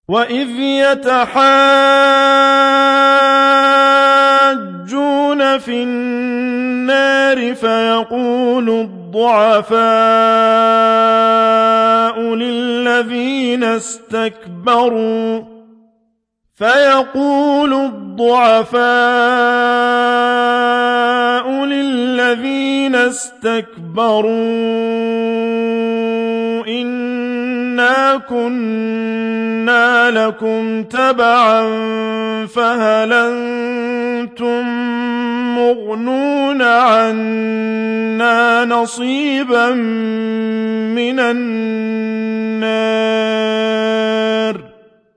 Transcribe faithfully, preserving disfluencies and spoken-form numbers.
وَإِذْ يَتَحَاجُّونَ فِي النَّارِ فَيَقُولُ الضُّعَفَاءُ لِلَّذِينَ اسْتَكْبَرُوا فَيَقُولُ الضُّعَفَاءُ لِلَّذِينَ اسْتَكْبَرُوا إِنَّا كُنَّا لَكُمْ تَبَعًا فَهَلْ أَنتُم مُّغْنُونَ عَنَّا نَصِيبًا مِّنَ النَّارِ